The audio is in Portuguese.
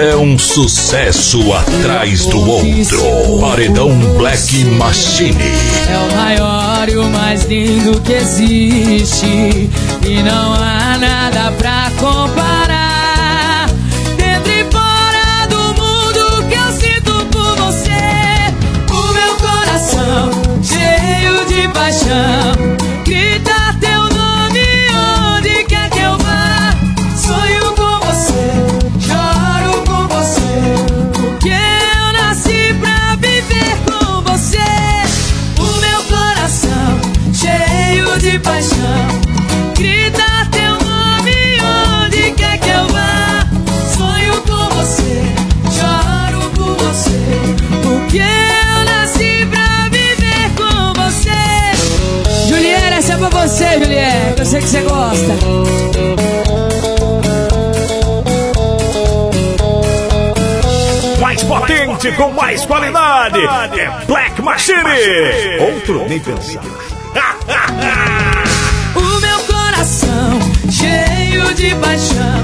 É um sucesso atrás do outro. Paredão Black Machine. É o maior e o mais lindo que existe, e não há nada pra comparar. Dentro e fora do mundo que eu sinto por você. O meu coração cheio de paixão grita teu nome onde quer que eu vá. Sonho com você, choro com você, porque eu nasci pra viver com você. O meu coração cheio de paixão grita teu nome onde quer que eu vá. Sonho com você, choro por você, porque eu nasci pra viver com você. Juliana, essa é pra você, Juliana, eu sei que você gosta. Mais potente, com mais qualidade, é Black Machine. Outro nem pensar. O meu coração cheio de paixão